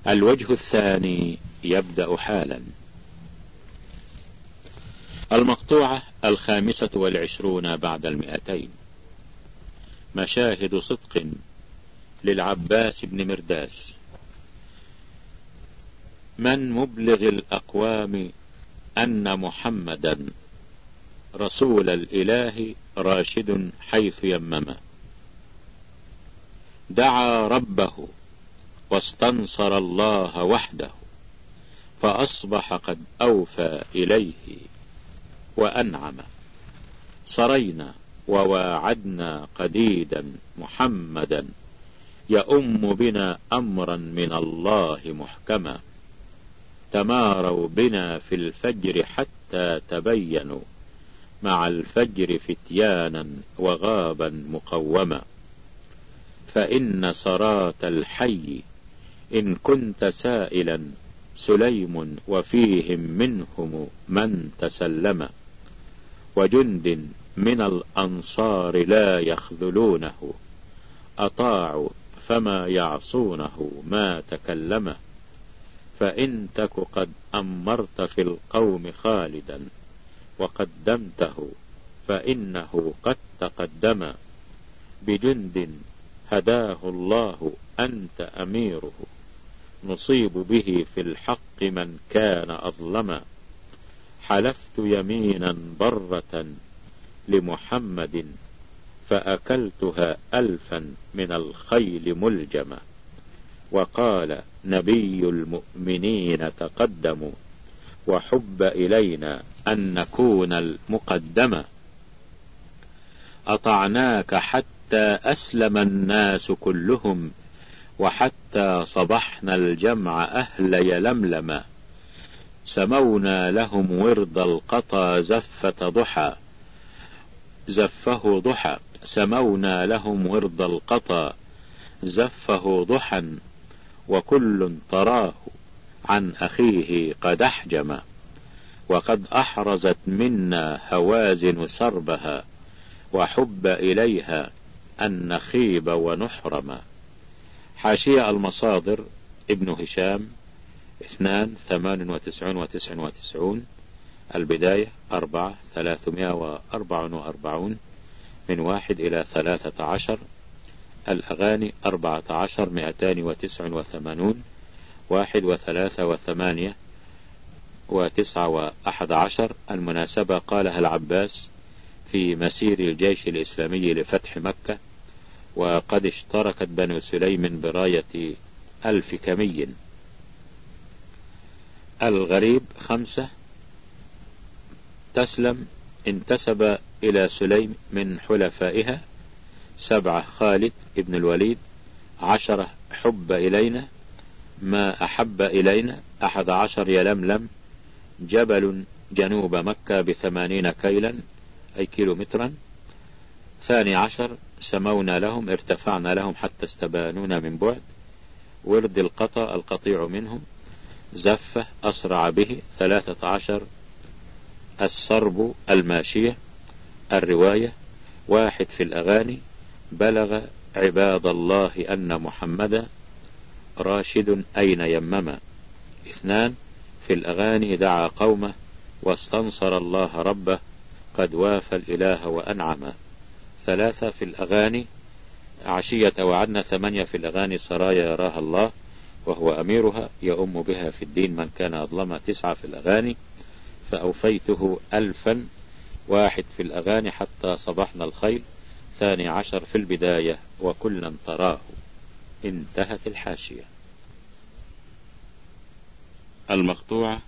الوجه الثاني يبدأ حالا. المقطوعة 25 بعد 200. مشاهد صدق للعباس بن مرداس. من مبلغ الأقوام أن محمدا رسول الإله راشد حيث يمم، دعا ربه واستنصر الله وحده، فأصبح قد أوفى إليه وأنعم. صرينا وواعدنا قديدا محمدا، يؤم بنا أمرا من الله محكما، تماروا بنا في الفجر حتى تبينوا، مع الفجر فتيانا وغابا مقوما. فإن سرات الحي إن كنت سائلا سليم، وفيهم منهم من تسلم، وجند من الأنصار لا يخذلونه، أطاعوا فما يعصونه ما تكلم. فإن تك قد أمرت في القوم خالدا وقدمته، فإنه قد تقدم، بجند هداه الله أنت أميره، نصيب به في الحق من كان أظلما. حلفت يمينا برة لمحمد، فأكلتها 1000 من الخيل ملجما. وقال نبي المؤمنين تقدموا، وحب إلينا أن نكون المقدما. أطعناك حتى أسلم الناس كلهم، وحتى صبحنا الجمع أهل يلملما. سمونا لهم ورد القطا زفه ضحى، سمونا لهم ورد القطا زفه ضحى، وكل تراه عن أخيه قد أحجم. وقد أحرزت منا هوازن سربها، وحب إليها أن نخيب ونحرم. حاشية المصادر ابن هشام 298 البداية 344 من 1 إلى 13. الأغاني 14 289 1 و3 و8 و9 و11. المناسبة قالها العباس في مسير الجيش الإسلامي لفتح مكة، وقد اشتركت بنو سليم براية 1000 كمي. الغريب 5. تسلم انتسب إلى سليم من حلفائها. 7 خالد ابن الوليد. 10 حب إلينا ما أحب إلينا. 11 يلملم جبل جنوب مكة ب80 كيلا أي كيلومترا. 12 سمونا لهم ارتفعنا لهم حتى استبانونا من بعد. ورد القطا القطيع منهم. زفة أسرع به. 13 الصرب الماشية. الرواية 1 في الأغاني بلغ عباد الله أن محمدا راشد أين يمما. 2 في الأغاني دعا قومه واستنصر الله ربه قد وافى الإله وأنعما. 3 في الأغاني عشية وعدنا. 8 في الأغاني سرايا يراها الله وهو أميرها يؤم بها في الدين من كان أظلم. 9 في الأغاني فأوفيته 1000. 1 في الأغاني حتى صبحنا الخيل. 12 في البداية وكلا تراه. انتهت الحاشية. المقطوعة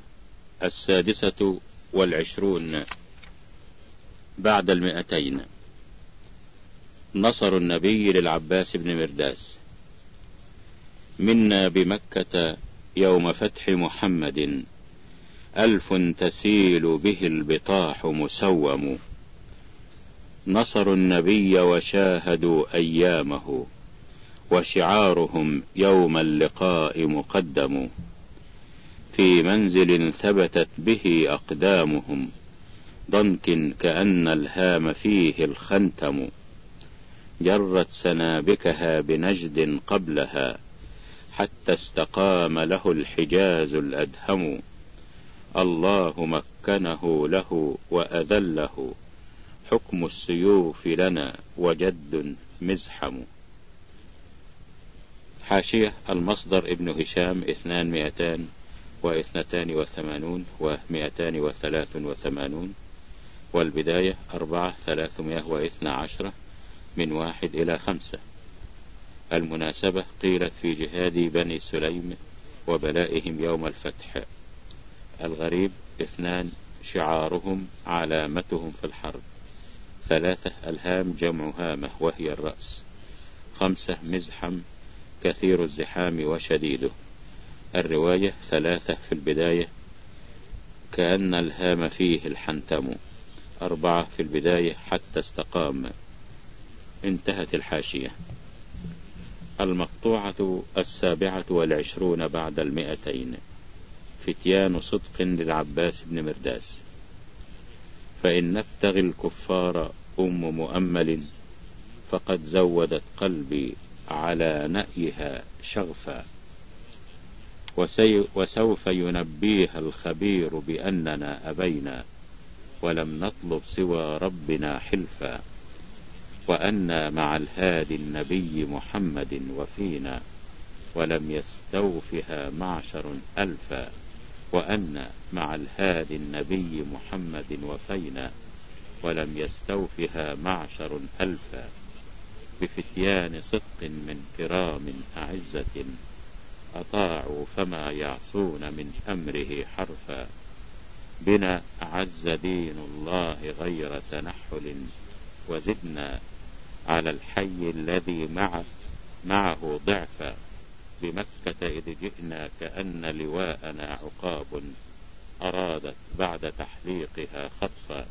26 بعد 200. نصر النبي للعباس بن مرداس. منا بمكة يوم فتح محمد 1000 تسيل به البطاح مسوم. نصروا النبي وشاهدوا أيامه، وشعارهم يوم اللقاء مقدم. في منزل ثبتت به أقدامهم، ضنك كأن الهام فيه الخنتم. جرت سنابكها بنجد قبلها، حتى استقام له الحجاز الأدهم. الله مكنه له وأذله، حكم السيوف لنا وجد مزحم. حاشية المصدر ابن هشام 2282 و283، والبداية 4312 من 1 إلى 5. المناسبة قيلت في جهاد بني سليم وبلائهم يوم الفتح. الغريب 2 شعارهم علامتهم في الحرب. 3 الهام جمع هامة وهي الرأس. 5 مزحم كثير الزحام وشديده. الرواية 3 في البداية كأن الهام فيه الحنتم. 4 في البداية حتى استقام. انتهت الحاشية. المقطوعة 27 بعد 200. فتيان صدق للعباس بن مرداس. فإن نبتغي الكفار مؤمل، فقد زودت قلبي على نأيها شغفا. وسوف ينبيها الخبير بأننا أبينا، ولم نطلب سوى ربنا حلفا. وأنا مع الهادي النبي محمد وفينا، ولم يستوفها معشر ألفا. وأنا مع الهادي النبي محمد وفينا، ولم يستوفها معشر ألفا. بفتيان صدق من كرام أعزة، أطاعوا فما يعصون من أمره حرفا. بنا أعز دين الله غير تنحل، وزدنا على الحي الذي معه ضعفا. بمكة إذ جئنا كأن لواءنا عقاب، أرادت بعد تحليقها خطفا.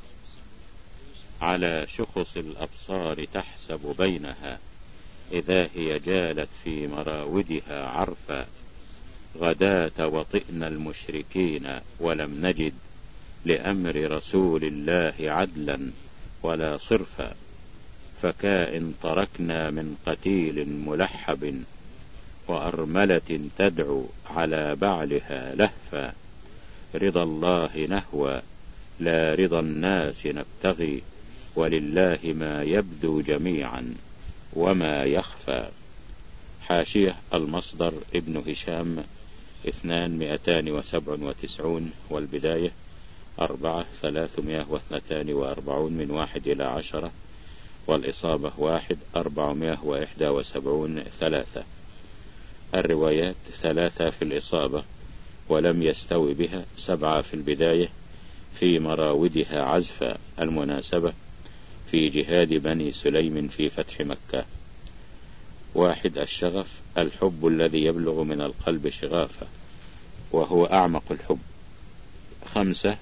على شخص الأبصار تحسب بينها، إذا هي جالت في مراودها عرفا. غداة وطئنا المشركين ولم نجد لأمر رسول الله عدلا ولا صرفا. فكائن تركنا من قتيل ملحب، وأرملة تدعو على بعلها لهفا. رضا الله نهوى لا رضا الناس نبتغي، ولله ما يبدو جميعا وما يخفى. حاشية المصدر ابن هشام 2297، والبداية 4342 من 1 إلى 10، والإصابة 1 471 3. الروايات 3 في الإصابة ولم يستوي بها، 7 في البداية في مراودها عزفا. المناسبة في جهاد بني سليم في فتح مكة. 1 الشغف الحب الذي يبلغ من القلب شغافا، وهو أعمق الحب. 5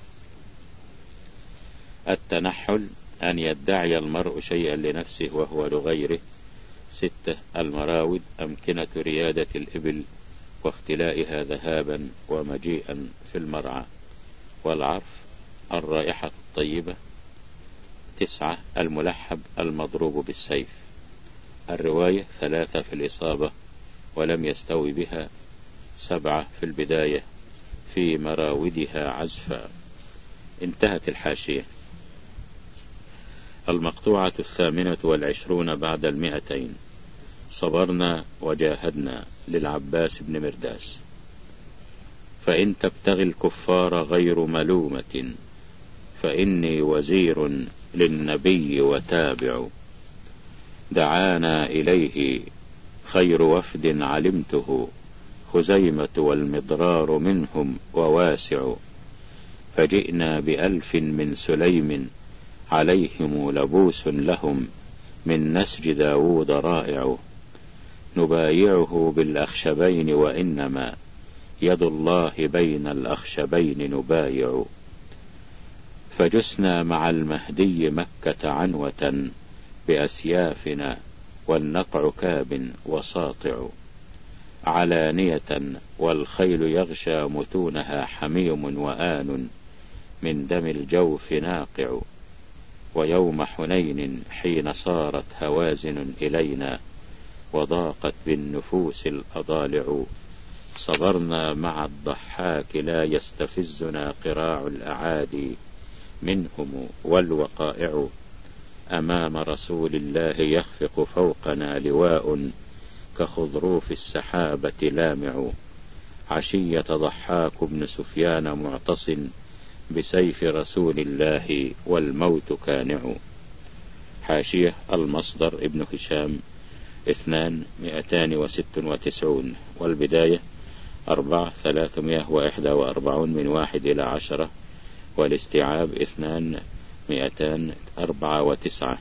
التنحل أن يدعي المرء شيئا لنفسه وهو لغيره. 6 المراود أمكنة ريادة الإبل واختلائها ذهابا ومجيئا في المرعى. والعرف الرائحة الطيبة. 9 الملحب المضروب بالسيف. الرواية 3 في الإصابة ولم يستوي بها، 7 في البداية في مراودها عزفا. انتهت الحاشية. المقطوعة 28 بعد 200. صبرنا وجاهدنا للعباس بن مرداس. فإن تبتغي الكفار غير ملومة، فإني وزير للنبي وتابع. دعانا إليه خير وفد علمته، خزيمة والمضرار منهم وواسع. فجئنا ب1000 من سليم، عليهم لبوس لهم من نسج داود رائع. نبايعه بالأخشبين، وإنما يد الله بين الأخشبين نبايع. فجسنا مع المهدي مكة عنوة بأسيافنا، والنقع كاب وساطع. علانية والخيل يغشى متونها حميم وآن، من دم الجوف ناقع. ويوم حنين حين صارت هوازن إلينا، وضاقت بالنفوس الأضالع. صبرنا مع الضحاك لا يستفزنا قراع الأعادي منهم والوقائع. أمام رسول الله يخفق فوقنا لواء كخضروف السحابة لامع. عشية ضحاك بن سفيان معتص بسيف رسول الله والموت كانع. حاشية المصدر ابن هشام 296 والبداية 341 من 1 إلى 10 والاستيعاب 204.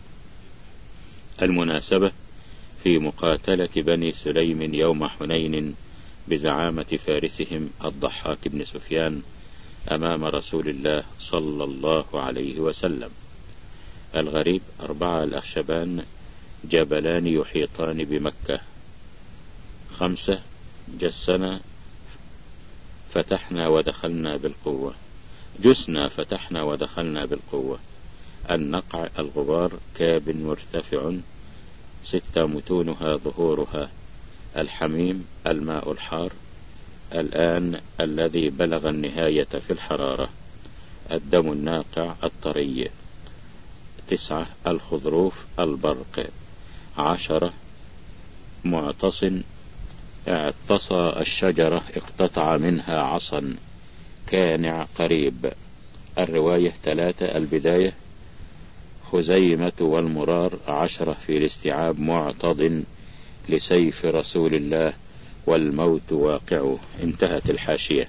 المناسبة في مقاتلة بني سليم يوم حنين بزعامة فارسهم الضحاك بن سفيان أمام رسول الله صلى الله عليه وسلم. الغريب 4 الأخشبان جبلان يحيطان بمكة. 5 جسنا فتحنا ودخلنا بالقوة. جسنا فتحنا ودخلنا بالقوة. النقع الغبار كاب مرتفع 6 متونها ظهورها. الحميم الماء الحار الآن الذي بلغ النهاية في الحرارة. الدم الناقع الطري. 9 الخضروف البرق. 10 معتص اعتصى الشجرة اقتطع منها عصا كانع قريب. الرواية 3 البداية خزيمة والمرار. 10 في الاستيعاب معتض لسيف رسول الله والموت واقعه. انتهت الحاشية.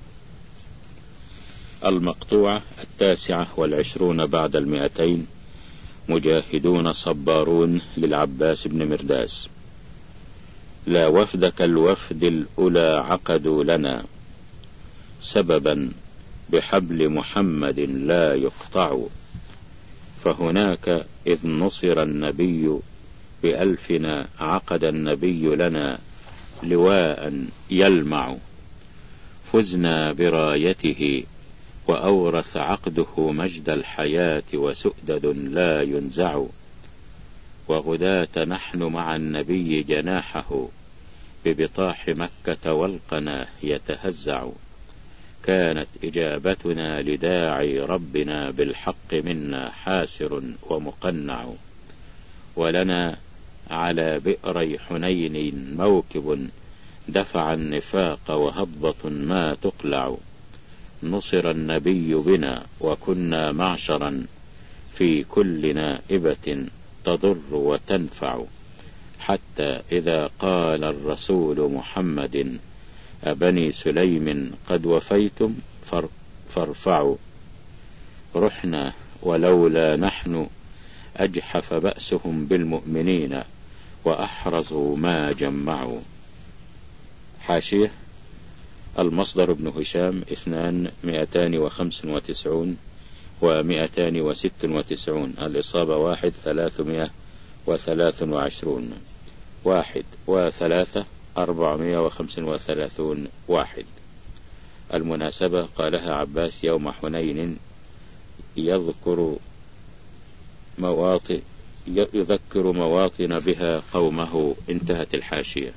المقطوعة 29 بعد 200. مجاهدون صبارون للعباس بن مرداس. لا وفدك الوفد الأولى عقدوا لنا سببا بحبل محمد لا يقطع. فهناك إذ نصر النبي بألفنا عقد النبي لنا لواء يلمع. فزنا برايته وأورث عقده مجد الحياة وسؤدد لا ينزع. وغداة نحن مع النبي جناحه ببطاح مكة والقنا يتهزع. كانت إجابتنا لداعي ربنا بالحق منا حاسر ومقنع. ولنا على بئري حنين موكب دفع النفاق وهضبة ما تقلع. نصر النبي بنا وكنا معشرا في كل نائبة تضر وتنفع. حتى إذا قال الرسول محمد أبني سليم قد وفيتم فارفعوا. رحنا ولولا نحن أجحف بأسهم بالمؤمنين وأحرزوا ما جمعوا. حاشية المصدر ابن هشام 295 و296. الإصابة 1 323. 1 و3 435. 1. المناسبة قالها عباس يوم حنين يذكر مواطن بها قومه. انتهت الحاشية.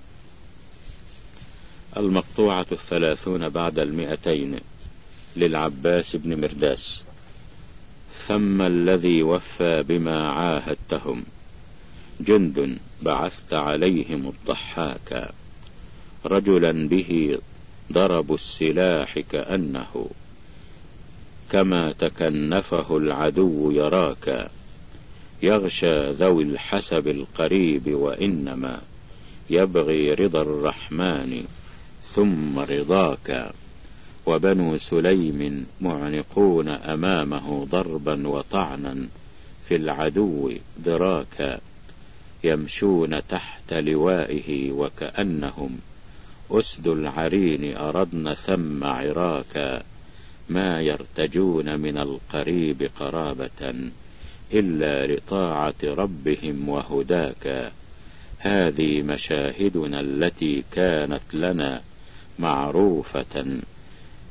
المقطوعة 30 بعد 200 للعباس بن مرداس. ثم الذي وفى بما عاهدتهم جند بعثت عليهم الضحاك. رجلا به ضرب السلاح كأنه كما تكنفه العدو يراك. يغشى ذوي الحسب القريب وإنما يبغي رضا الرحمن ثم رضاك. وبنو سليم معنقون أمامه ضربا وطعنا في العدو دراكا. يمشون تحت لوائه وكأنهم أسد العرين أردن ثم عراكا. ما يرتجون من القريب قرابة إلا لطاعة ربهم وهداك. هذه مشاهدنا التي كانت لنا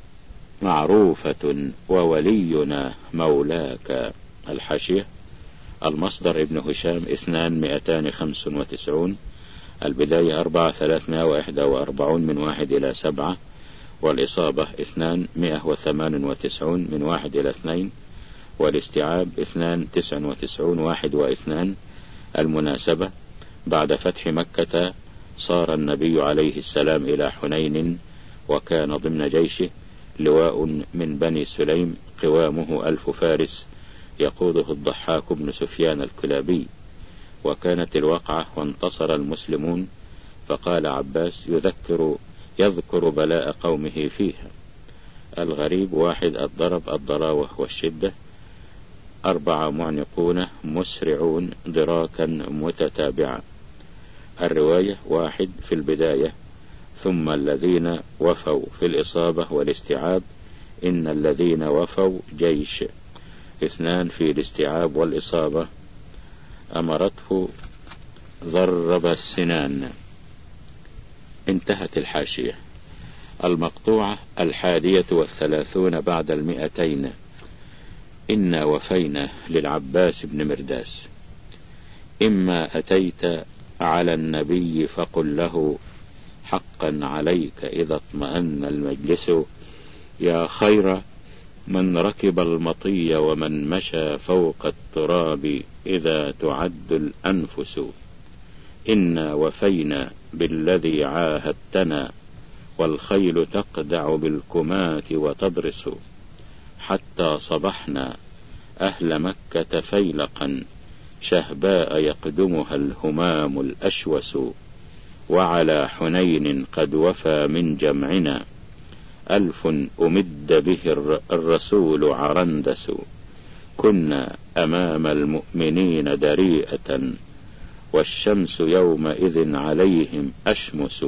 معروفة وولينا مولاك. الحاشية المصدر ابن هشام 2295. البداية 4341 من 1 إلى 7. والإصابة 298 من 1 إلى 2. والاستيعاب 299 1 و2. المناسبة: بعد فتح مكة صار النبي عليه السلام إلى حنين، وكان ضمن جيشه لواء من بني سليم قوامه 1000 فارس يقوده الضحاك بن سفيان الكلابي. وكانت الوقعة وانتصر المسلمون، فقال عباس يذكر بلاء قومه فيها. الغريب: 1 الضرب الضراوة والشدة. 4 معنقون مسرعون ضراكا متتابعة. الرواية: 1 في البداية ثم الذين وفوا في الإصابة والاستيعاب إن الذين وفوا جيش. 2 في الاستيعاب والإصابة أمرته ضرب السنان. انتهت الحاشية. المقطوعة 31 بعد 200. إنا وفينا للعباس بن مرداس. إما أتيت على النبي فقل له حقا عليك إذا اطمأن المجلس، يا خير من ركب المطي ومن مشى فوق التراب إذا تعد الأنفس. إنا وفينا بالذي عاهدتنا والخيل تقدع بالكمات وتضرس، حتى صبحنا أهل مكة فيلقا شهباء يقدمها الهمام الأشوس. وعلى حنين قد وفى من جمعنا 1000 أمد به الرسول عرندس. كنا أمام المؤمنين دريئة والشمس يومئذ عليهم أشمس.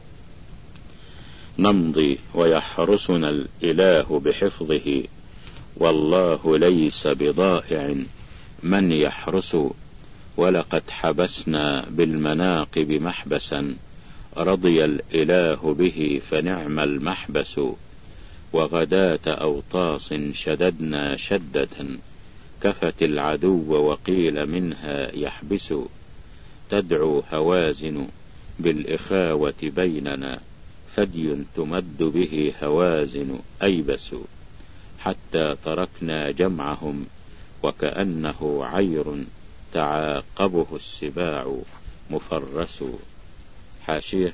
نمضي ويحرسنا الإله بحفظه والله ليس بضائع من يحرس. ولقد حبسنا بالمناقب محبسا رضي الإله به فنعم المحبس. وغداة أوطاس شددنا شدة كفت العدو وقيل منها يحبس. تدعو هوازن بالإخاوة بيننا فدي تمد به هوازن أيبس. حتى تركنا جمعهم وكأنه عير تعاقبه السباع مفرس. حاشية.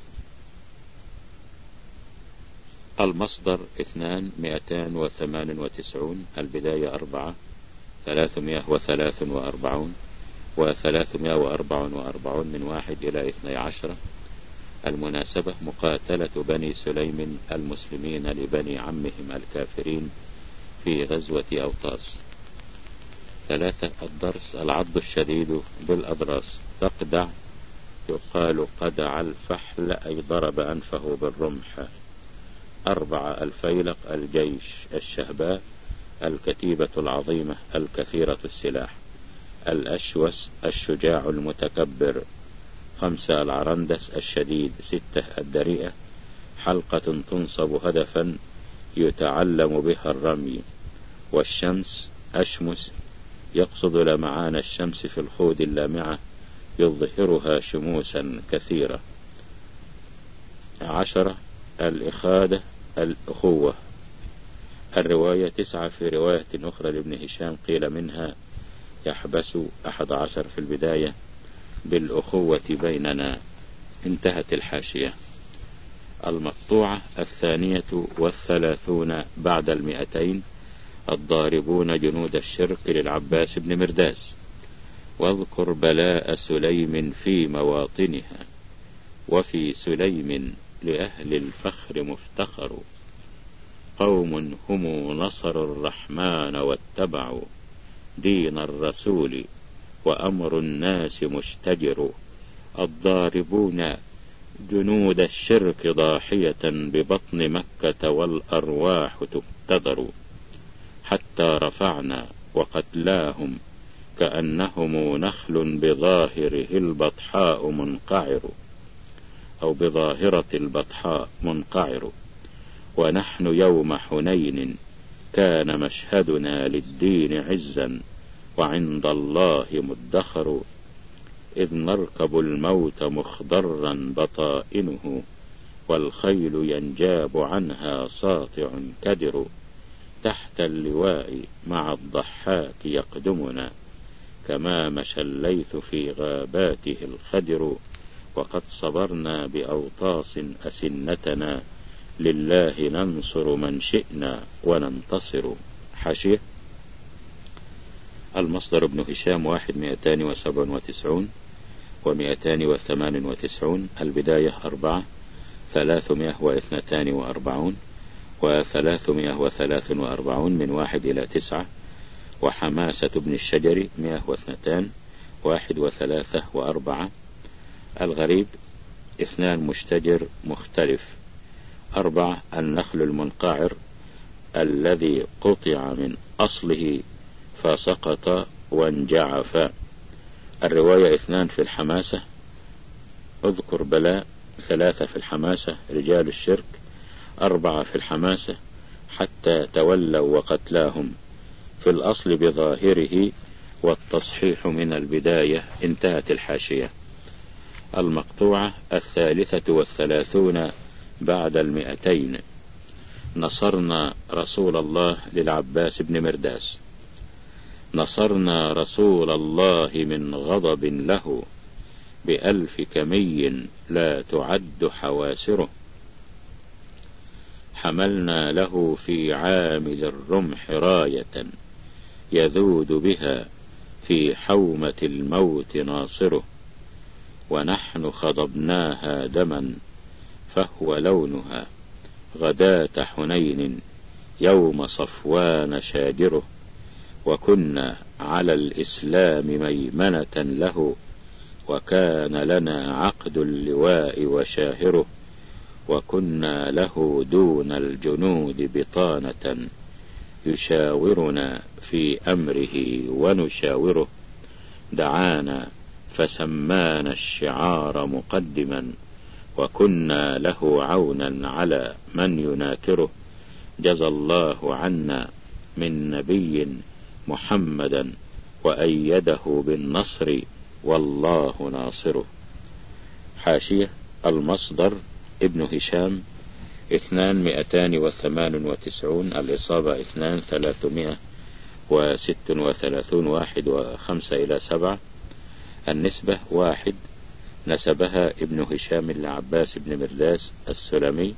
المصدر 298. البداية 4 343 و344 من 1 إلى 12. المناسبة: مقاتلة بني سليم المسلمين لبني عمهم الكافرين في غزوة أوطاس. 3 الضرس العض الشديد بالأضراس. تقدع يقال قدع الفحل أي ضرب أنفه بالرمح. 4 الفيلق الجيش الشهباء الكتيبة العظيمة الكثيرة السلاح. الأشوس الشجاع المتكبر. 5 العرندس الشديد. 6 الدريئة حلقة تنصب هدفا يتعلم بها الرمي. والشمس أشمس يقصد لمعان الشمس في الخود اللامعة يظهرها شموسا كثيرة. 10 الإخادة الأخوة. الرواية 9 في رواية أخرى لابن هشام قيل منها يحبس. 11 في البداية بالأخوة بيننا. انتهت الحاشية. المقطوعة 32 بعد 200. الضاربون جنود الشرق للعباس بن مرداس. واذكر بلاء سليم في مواطنها وفي سليم لأهل الفخر مفتخر. قوم هم نصروا الرحمن واتبعوا دين الرسول وأمر الناس مشتجر. الضاربون جنود الشرك ضاحية ببطن مكة والأرواح تبتذر. حتى رفعنا وقتلاهم كأنهم نخل بظاهره البطحاء منقعر أو بظاهرة البطحاء منقعر. ونحن يوم حنين كان مشهدنا للدين عزا وعند الله مدخر، إذ نركب الموت مخضرا بطائنه، والخيل ينجاب عنها ساطع كدر، تحت اللواء مع الضحاك يقدمنا، كما مشى الليث في غاباته الخدر، وقد صبرنا بأوطاس أسنتنا، لله ننصر من شئنا وننتصر. حاشية. المصدر ابن هشام 1297 و298. البداية 4 342 و343 من 1 إلى 9. وحماسة ابن الشجر 102 1 و3 و4. الغريب 2 مشتجر مختلف. 4 النخل المنقعر الذي قطع من أصله فسقط وانجعف. الرواية 2 في الحماسة، اذكر بلاء. 3 في الحماسة رجال الشرك. 4 في الحماسة حتى تولوا وقتلاهم، في الأصل بظاهره والتصحيح من البداية. انتهت الحاشية. المقطوعة 33 بعد 200. نصرنا رسول الله للعباس بن مرداس. نصرنا رسول الله من غضب له، ب1000 كمي لا تعد حواسره، حملنا له في عامل الرمح راية، يذود بها في حومة الموت ناصره، ونحن خضبناها دما فهو لونها، غداة حنين يوم صفوان شاجره، وكنا على الإسلام ميمنة له، وكان لنا عقد اللواء وشاهره، وكنا له دون الجنود بطانة، يشاورنا في أمره ونشاوره، دعانا فسمانا الشعار مقدما، وكنا له عونا على من يناكره، جزى الله عنا من نبي محمدا، وأيده بالنصر والله ناصره. حاشية. المصدر ابن هشام 298. الإصابة 2 336 1 و5 إلى 7. النسبة 1 نسبها ابن هشام لعباس بن مرداس السلمي.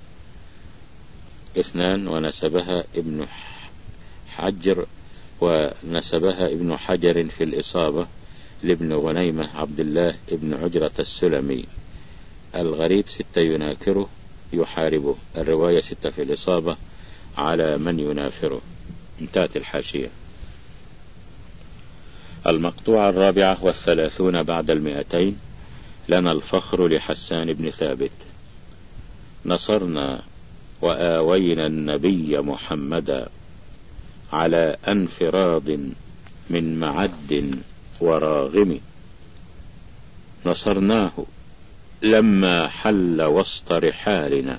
2 ونسبها ابن حجر، ونسبها ابن حجر في الإصابة لابن غنيمة عبد الله ابن عجرة السلمي. الغريب 6 يناكره يحاربه. الرواية 6 في الإصابة على من ينافره. انتهت الحاشية. المقطوعة 34 بعد 200. لنا الفخر لحسان بن ثابت. نصرنا وآوينا النبي محمدا، على انفراض من معد وراغم، نصرناه لما حل وسط رحالنا،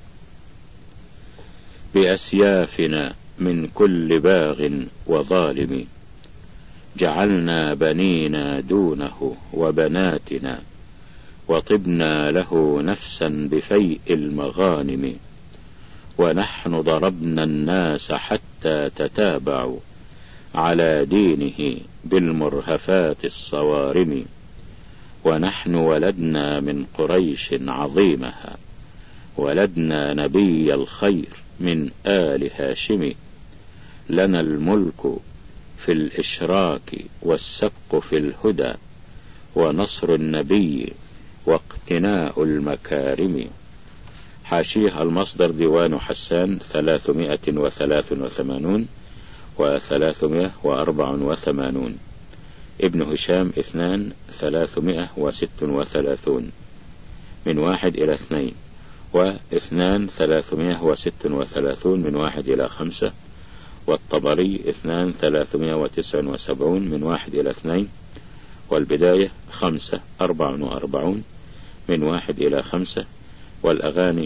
بأسيافنا من كل باغ وظالم، جعلنا بنينا دونه وبناتنا، وطبنا له نفسا بفيء المغانم، ونحن ضربنا الناس حتى تتابعوا على دينه بالمرهفات الصوارم، ونحن ولدنا من قريش عظيمها، ولدنا نبي الخير من آل هاشم، لنا الملك في الإشراك والسبق في الهدى، ونصر النبي واقتناء المكارم. حاشيه. المصدر ديوان حسان 383 و384. ابن هشام 2 336 من 1 إلى 2، و2 336 من 1 إلى 5، والطبري 2 379 من 1 إلى 2، والبداية 5 44 من 1 إلى 5، والأغاني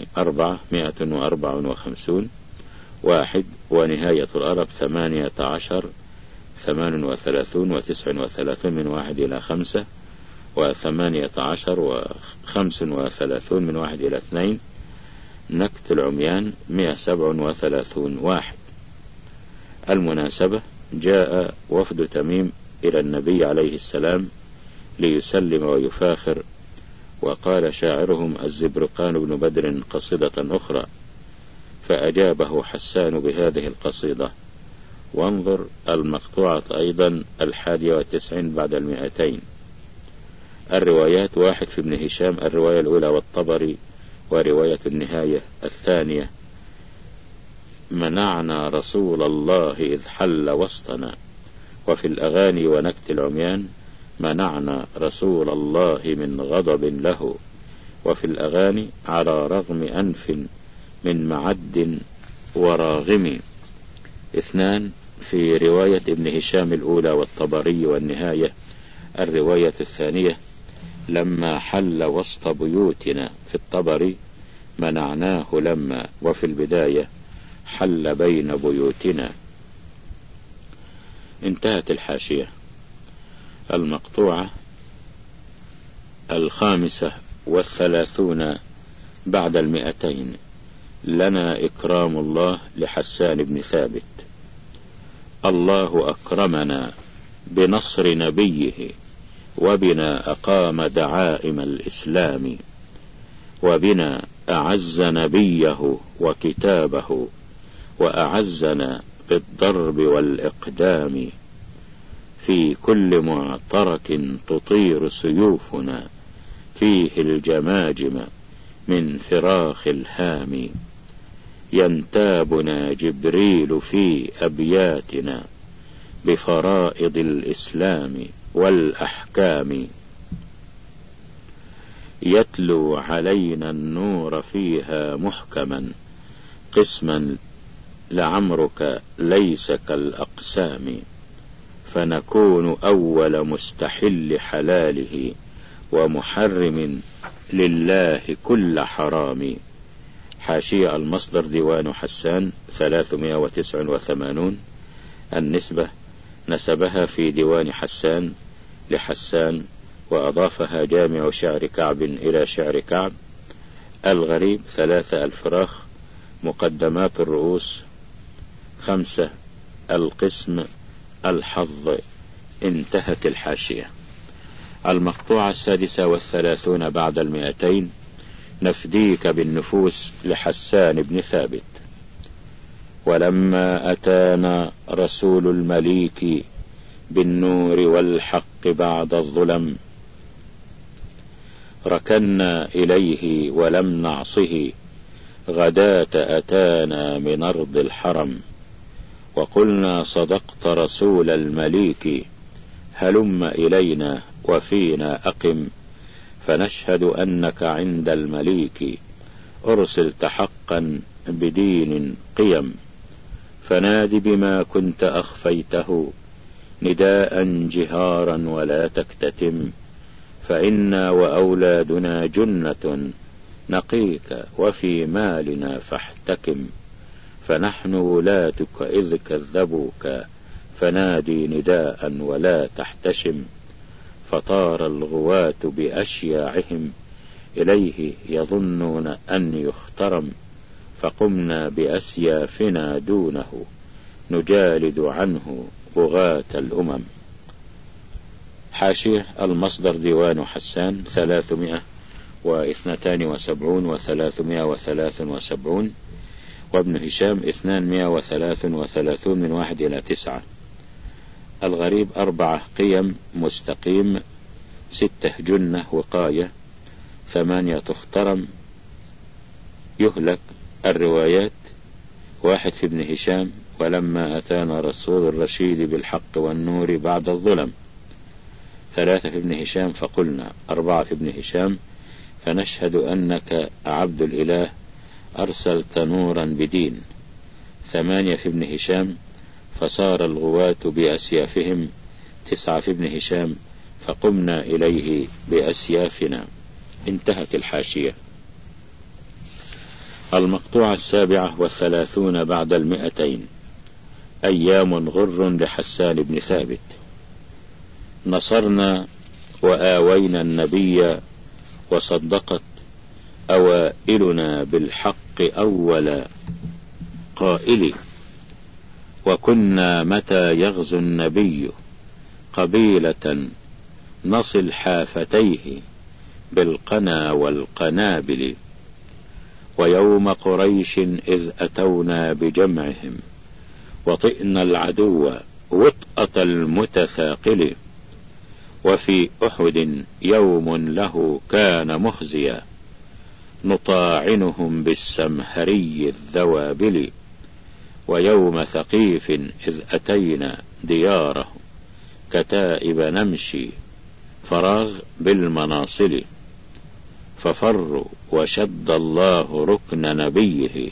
454 1، ونهاية الأرب 18 38 و39 من 1 إلى 5 و18 و35 من 1 إلى 2. نكت العميان 137 واحد. المناسبة: جاء وفد تميم إلى النبي عليه السلام ليسلم ويفاخر، وقال شاعرهم الزبرقان بن بدر قصيدة أخرى، فأجابه حسان بهذه القصيدة. وانظر المقطوعة أيضا 91 بعد 200. الروايات: 1 في ابن هشام الرواية الأولى والطبري، ورواية النهاية الثانية: منعنا رسول الله إذ حل وسطنا. وفي الأغاني ونكت العميان: منعنا رسول الله من غضب له. وفي الأغاني: على رغم أنف من معد وراغم. 2 في رواية ابن هشام الأولى والطبري والنهاية الرواية الثانية: لما حل وسط بيوتنا. في الطبري: منعناه لما. وفي البداية: حل بين بيوتنا. انتهت الحاشية. المقطوعة 35 بعد 200. لنا إكرام الله لحسان بن ثابت. الله أكرمنا بنصر نبيه، وبنا أقام دعائم الإسلام، وبنا أعز نبيه وكتابه، وأعزنا بالضرب والإقدام. في كل معترك تطير سيوفنا، فيه الجماجم من فراخ الهام. ينتابنا جبريل في أبياتنا بفرائض الإسلام والأحكام. يتلو علينا النور فيها محكما، قسما لعمرك ليس كالأقسام. فنكون أول مستحل حلاله، ومحرم لله كل حرام. حاشية المصدر: ديوان حسان 389. النسبة: نسبها في ديوان حسان لحسان، وأضافها جامع شعر كعب إلى شعر كعب. الغريب: 3 الفراخ. مقدمات الرؤوس 5 القسم الحظ. انتهت الحاشية. المقطوعة 36 بعد 200. نفديك بالنفوس لحسان بن ثابت. ولما أتانا رسول المليك بالنور والحق بعد الظلم، ركنا إليه ولم نعصه، غداة أتانا من أرض الحرم. وقلنا صدقت رسول المليك، هلم إلينا وفينا أقم، فنشهد أنك عند المليك أرسلت حقا بدين قيم. فناد بما كنت أخفيته نداء جهارا ولا تكتتم، فإنا وأولادنا جنة نقيك وفي مالنا فاحتكم. فنحن ولاتك إذ كذبوك، فنادي نداء ولا تحتشم. فطار الغواة بأشياعهم إليه يظنون أن يخترم، فقمنا بأسيافنا دونه نجالد عنه بغاة الأمم. حاشية المصدر: ديوان حسان 372 و373. وابن هشام 233 من 1 إلى 9. الغريب: 4 قيم مستقيم، 6 جنة وقاية، 8 تخترم يهلك. الروايات: 1 في ابن هشام: ولما أتانا رسول الرشيد بالحق والنور بعد الظلم. 3 في ابن هشام: فقلنا. 4 في ابن هشام: فنشهد أنك عبد الإله أرسلت نورا بدين. 8 في ابن هشام: فصار الغواة بأسيافهم. 9 في ابن هشام: فقمنا إليه بأسيافنا. انتهت الحاشية. المقطوعة 37 بعد 200. أيام غر لحسان بن ثابت. نصرنا وآوينا النبي وصدقت أوائلنا بالحق أول قائل. وكنا متى يغزو النبي قبيلة نصل حافتيه بالقنا والقنابل. ويوم قريش إذ أتونا بجمعهم وطئنا العدو وطأة المتثاقل. وفي أحد يوم له كان مخزيا نطاعنهم بالسمهري الذوابل. ويوم ثقيف إذ أتينا ديارهم كتائب نمشي فراغ بالمناصل. ففروا وشد الله ركن نبيه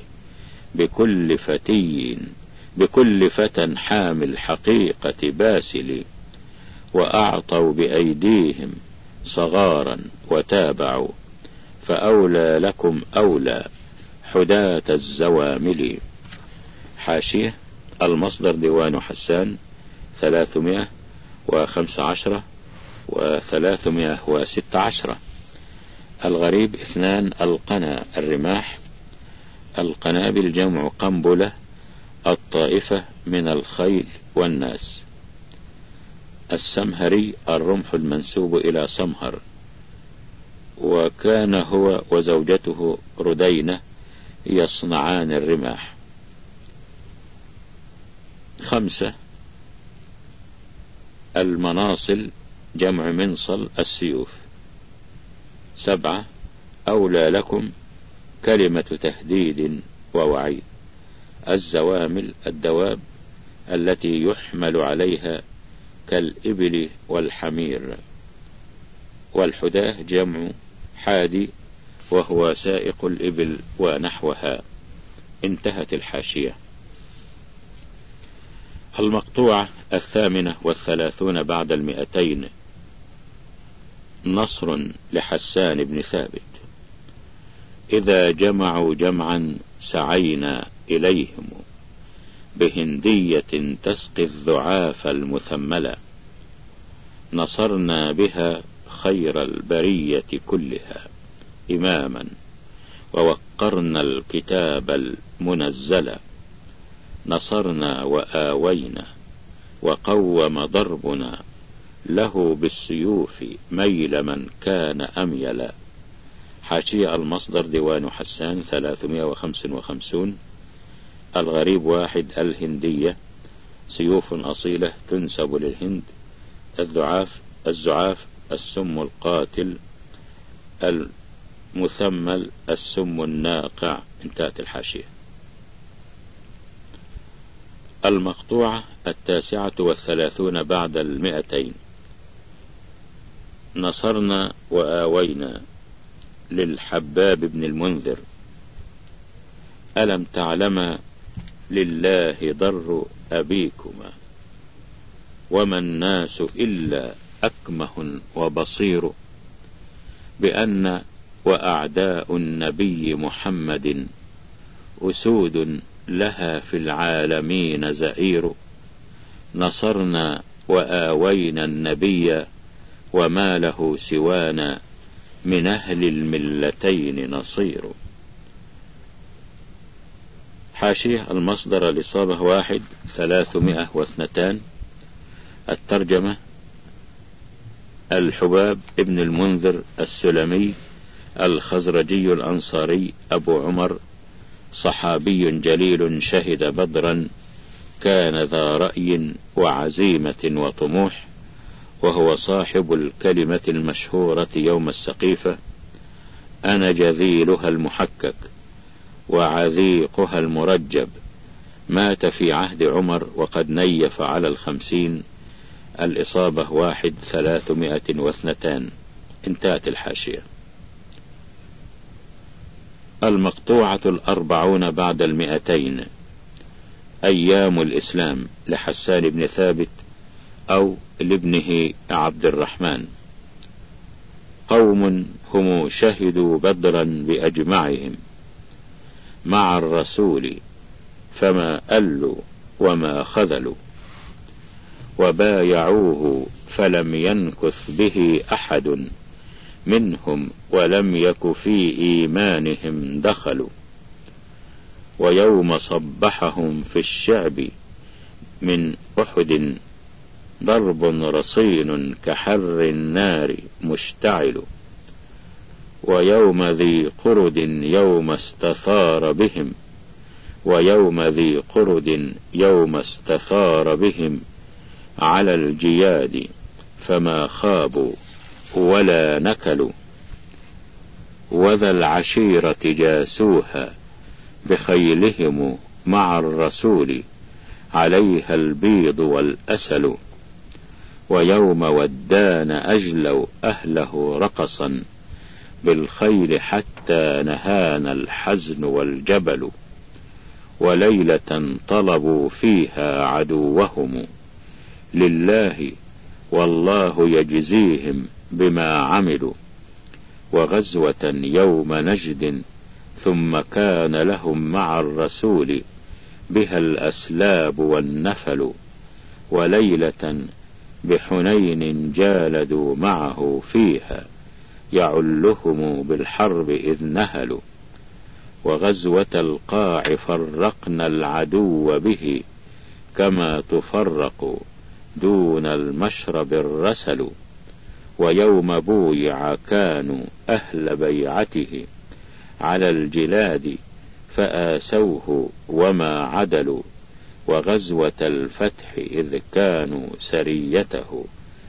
بكل فتى حامل حقيقة باسل. وأعطوا بأيديهم صغارا وتابعوا فأولى لكم أولى حداة الزوامل. حاشية: المصدر ديوان حسان 315 و316. الغريب 2. القنا الرماح. القنابل جمع قنبلة الطائفة من الخيل والناس. السمهري الرمح المنسوب إلى سمهر، وكان هو وزوجته ردينة يصنعان الرماح. 5. المناصل جمع منصل السيوف. 7. أولى لكم كلمة تهديد ووعيد. الزوامل الدواب التي يحمل عليها كالإبل والحمير. والحداه جمع حادي وهو سائق الإبل ونحوها. انتهت الحاشية. المقطوعة 38 بعد 200. نصر لحسان بن ثابت. إذا جمعوا جمعا سعينا إليهم بهندية تسقي الذعاف المثملة. نصرنا بها خير البرية كلها إماما ووقرنا الكتاب المنزل. نصرنا وآوينا وقوم ضربنا له بالسيوف ميل من كان أميلا. حاشية: المصدر ديوان حسان 355. الغريب 1. الهندية سيوف أصيلة تنسب للهند. الزعاف السم القاتل. المثمل السم الناقع. انتهت الحاشية. المقطوعة 39 بعد 200. نصرنا وآوينا للحباب بن المنذر. ألم تعلم لله ضر أبيكما وما الناس إلا أكمه وبصير. بأن وأعداء النبي محمد أسود لها في العالمين زئير. نصرنا وآوينا النبي وما له سوانا من أهل الملتين نصير. حاشية: المصدر الإصابة 1 302. الترجمة: الحباب ابن المنذر السلمي الخزرجي الأنصاري أبو عمر، صحابي جليل شهد بدرا، كان ذا رأي وعزيمة وطموح، وهو صاحب الكلمة المشهورة يوم السقيفة: أنا جذيلها المحكك وعذيقها المرجب. مات في عهد عمر وقد نيف على 50. الإصابة 1 302. انتهت الحاشية. المقطوعة 40 بعد 200. أيام الإسلام لحسان بن ثابت أو لابنه عبد الرحمن. قوم هم شهدوا بدرا بأجمعهم مع الرسول فما ألوا وما خذلوا، وبايعوه فلم ينكث به أحد منهم ولم يك في إيمانهم دخلوا. ويوم صبحهم في الشعب من أحد ضرب رصين كحر النار مشتعل. ويوم ذي قرد يوم استثار بهم، ويوم ذي قرد يوم استثار بهم على الجياد فما خابوا ولا نكلوا. وذا العشيرة جاسوها بخيلهم مع الرسول عليها البيض والأسل. ويوم ودان أجلوا أهله رقصا بالخيل حتى نهانا الحزن والجبل. وليلة طلبوا فيها عدوهم لله والله يجزيهم بما عملوا. وغزوة يوم نجد ثم كان لهم مع الرسول بها الأسلاب والنفل. وليلة بحنين جالدوا معه فيها يعلهم بالحرب إذ نهلوا. وغزوة القاع فرقنا العدو به كما تفرق دون المشرب الرسل. ويوم بويع كانوا أهل بيعته على الجلاد فآسوه وما عدلوا. وغزوة الفتح إذ كانوا سريته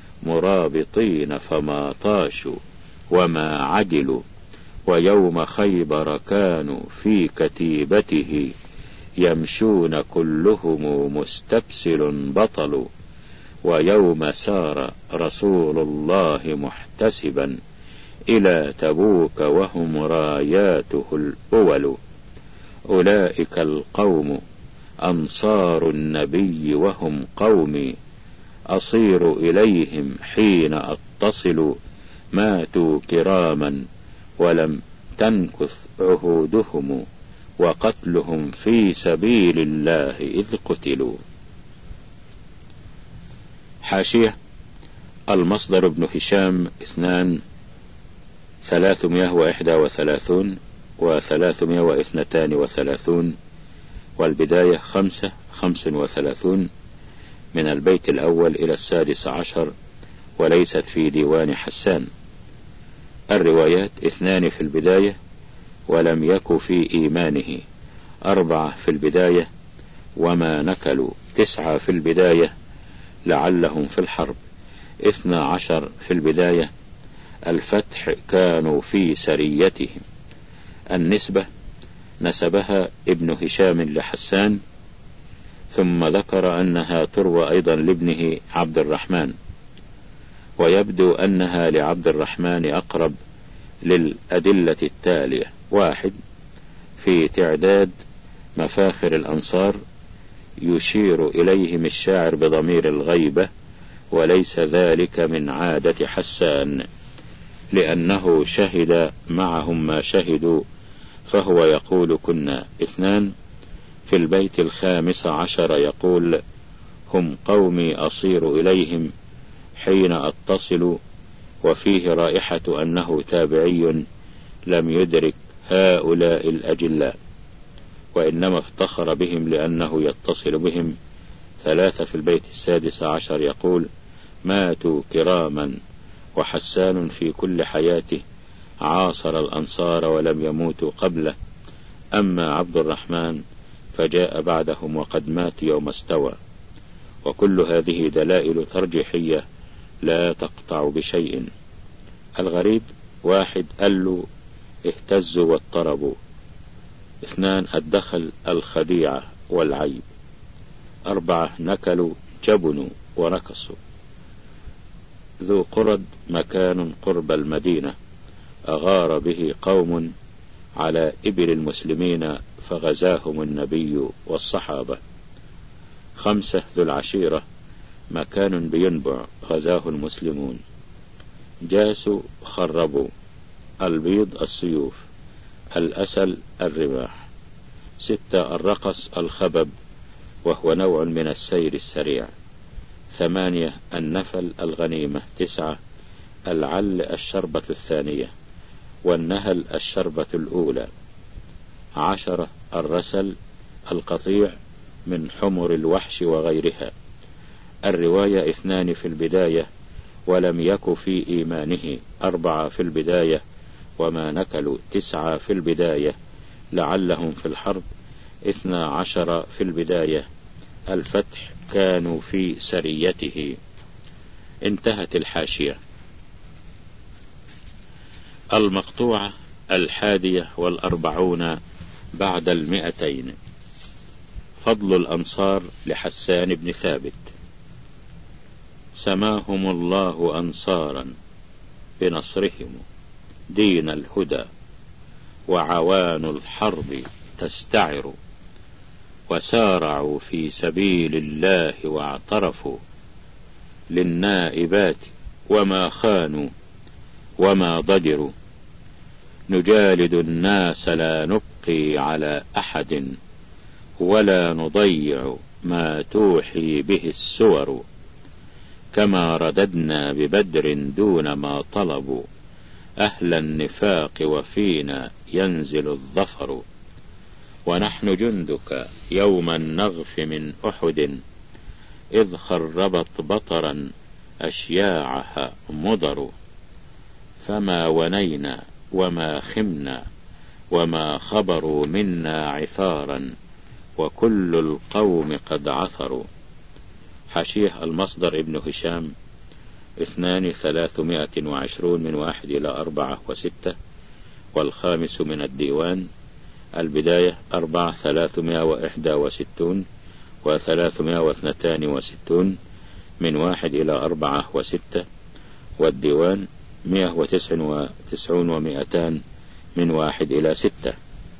مرابطين فما طاشوا وما عدلوا. ويوم خيبر كانوا في كتيبته يمشون كلهم مستبسل بطل. ويوم سار رسول الله محتسبا إلى تبوك وهم راياته الأول. أولئك القوم أنصار النبي وهم قومي أصير إليهم حين أتصل. ماتوا كراما ولم تنكث عهودهم وقتلهم في سبيل الله إذ قتلوا. حاشية: المصدر ابن هشام 2 331 و332 والبداية 35 من البيت الأول إلى 16 وليست في ديوان حسان. الروايات 2 في البداية ولم يك في إيمانه، 4 في البداية وما نكلوا، 9 في البداية لعلهم في الحرب، 12 في البداية الفتح كانوا في سريتهم. النسبة نسبها ابن هشام لحسان، ثم ذكر أنها تروى أيضا لابنه عبد الرحمن، ويبدو أنها لعبد الرحمن أقرب للأدلة التالية: 1 في تعداد مفاخر الأنصار يشير إليهم الشاعر بضمير الغيبة، وليس ذلك من عادة حسان لأنه شهد معهم ما شهدوا، فهو يقول كنا. 2 في البيت 15 يقول هم قومي أصير إليهم حين أتصل، وفيه رائحة أنه تابعي لم يدرك هؤلاء الأجلاء، وإنما افتخر بهم لأنه يتصل بهم. 3 في البيت 16 يقول ماتوا كراما، وحسان في كل حياته عاصر الأنصار ولم يموتوا قبله، أما عبد الرحمن فجاء بعدهم وقد مات يوم استوى. وكل هذه دلائل ترجيحية لا تقطع بشيء. الغريب: 1 ألوا اهتزوا واضطربوا، 2 الدخل الخديعة والعيب، 4 نكلوا جبنوا وركصوا. ذو قرد مكان قرب المدينة أغار به قوم على إبل المسلمين فغزاهم النبي والصحابة. 5 ذو العشيرة مكان بينبع غزاه المسلمون. جاسوا خربوا، البيض السيوف، الأسل الرماح. 6 الرقص الخبب وهو نوع من السير السريع. 8 النفل الغنيمة. 9 العل الشربة الثانية، والنهل الشربة الأولى. 10 الرسل القطيع من حمر الوحش وغيرها. الرواية 2 في البداية ولم يك في إيمانه. 4 في البداية وما نكلوا. 9 في البداية لعلهم في الحرب. 12 في البداية الفتح كانوا في سريته. انتهت الحاشية. المقطوعة 41 بعد 200. فضل الأنصار لحسان بن ثابت. سماهم الله أنصارا بنصرهم دين الهدى، وعوان الحرب تستعر، وسارعوا في سبيل الله واعترفوا للنائبات وما خانوا وما ضجروا. نجالد الناس لا نبقي على أحد، ولا نضيع ما توحي به السور. كما رددنا ببدر دون ما طلبوا أهل النفاق، وفينا ينزل الظفر. ونحن جندك يوم النغف من أحد، إذ خربت بطرا أشياعها مضر. فما ونينا وما خمنا وما خبروا منا عثارا، وكل القوم قد عثروا. حاشية المصدر ابن هشام 2 320 من 1 إلى 4 و6. والخامس من الديوان البداية 4 361 و362 من 1 إلى 4 و6. والديوان 199 و200 من 1 إلى 6.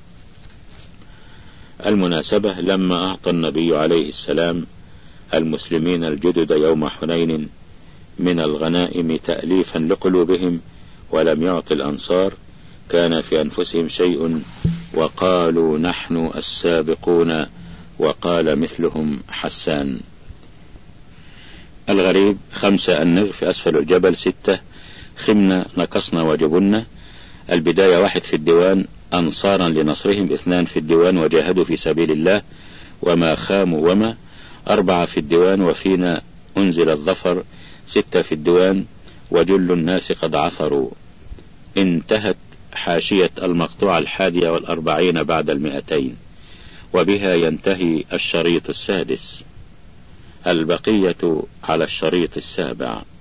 المناسبة: لما أعطى النبي عليه السلام المسلمين الجدد يوم حنين من الغنائم تأليفا لقلوبهم، ولم يعط الأنصار، كان في أنفسهم شيء وقالوا نحن السابقون، وقال مثلهم حسان. الغريب: 5 النغف أسفل الجبل. 6 خمنا نكصنا وجبنا. البداية 1 في الديوان أنصارا لنصرهم. 2 في الديوان وجاهدوا في سبيل الله وما خاموا وما. 4 في الديوان وفينا أنزل الظفر. 6 في الديوان وجل الناس قد عثروا. انتهت حاشية المقطوعة 41 بعد 200، وبها ينتهي الشريط السادس. البقية على الشريط السابع.